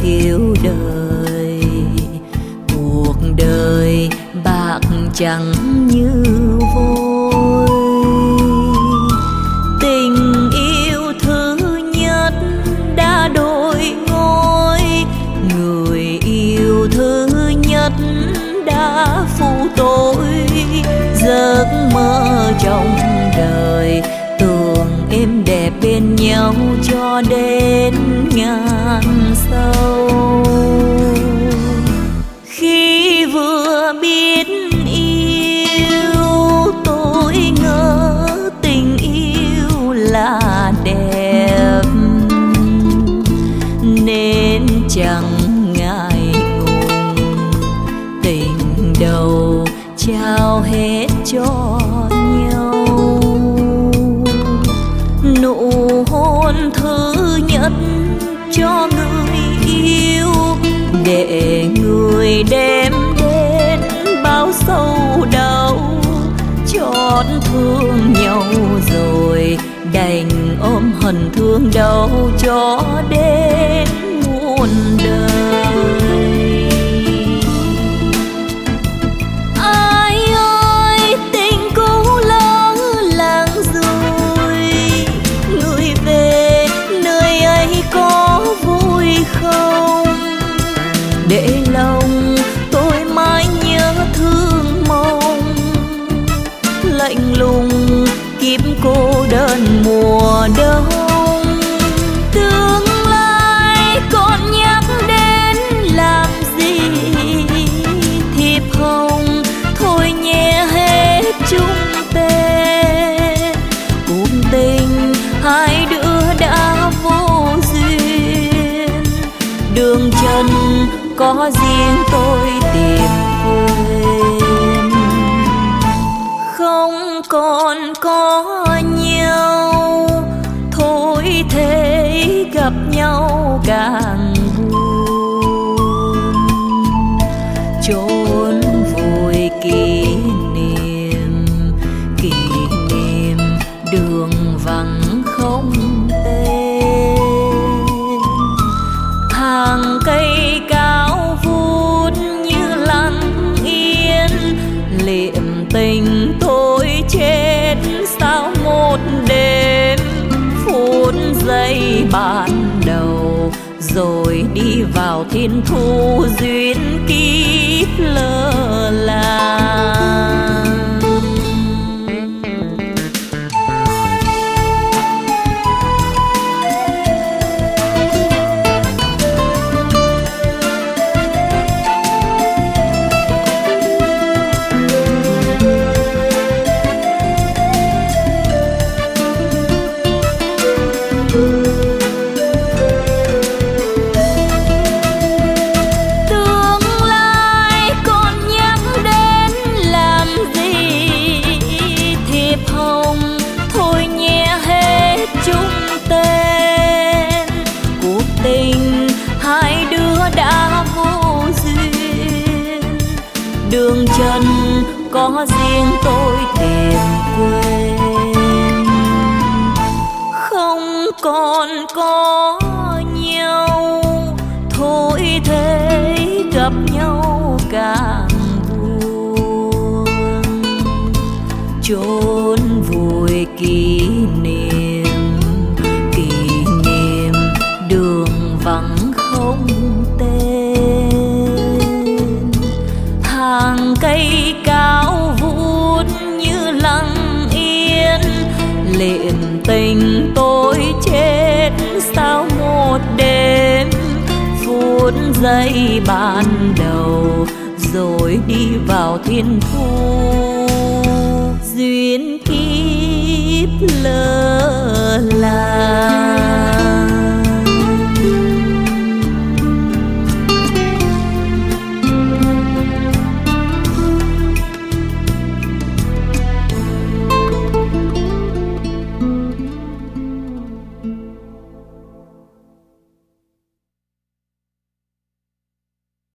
yêu đời. Cuộc đời bạc chẳng như vôi, tình yêu thứ nhất đã đổi ngôi, người yêu thứ nhất đã phụ tôi. Giấc mơ trong đời tưởng êm đẹp bên nhau cho đến ngàn sau. Khi vừa biết yêu tôi ngỡ tình yêu là đẹp, nên chẳng ngại ngùng tình đầu trao hết cho nhau. Nụ hôn thứ nhất cho người yêu, để người đem đến bao sâu đau. Chót thương nhau rồi đành ôm hận thương đau cho đến muôn đời. Ai ơi tình cũ lỡ làng rồi, người về nơi ấy có vui không? Để lòng tôi mãi nhớ thương mong, lạnh lùng kiếp cô đơn mùa đông. Tương lai còn nhắc đến làm gì, thiệp hồng thôi nhẹ hết chung tên. Cuộc tình hai đứa đã vô duyên, đường chân có riêng tôi tìm quên. Không còn có nhau thôi thế gặp nhau càng buồn. Chốn vùi kỷ niệm đường vắng không tên. Hàng cây cao vút như lặng yên, liệm tình tôi chết sau một đêm. Phút giây ban đầu rồi đi vào thiên thu duyên kiếp lơ là. Đường chân có riêng tôi tìm quên. Không còn có nhau thôi thế gặp nhau càng buồn. Chốn vùi kỷ niệm đường vắng không tên. Hàng cây cao vút như lặng yên, liệm tình tôi chết sau một đêm. Phút giây ban đầu rồi đi vào thiên thu